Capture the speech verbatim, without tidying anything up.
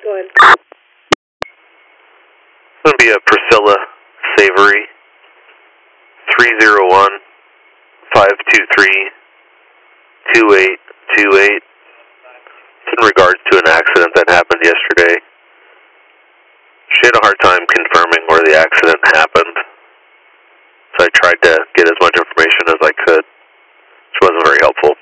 Go ahead. It's going to be a Priscilla Savory, three zero one, five two three, two eight two eight. It's in regards to an accident that happened yesterday. She had a hard time confirming where the accident happened, so I tried to get as much information as I could. She wasn't very helpful.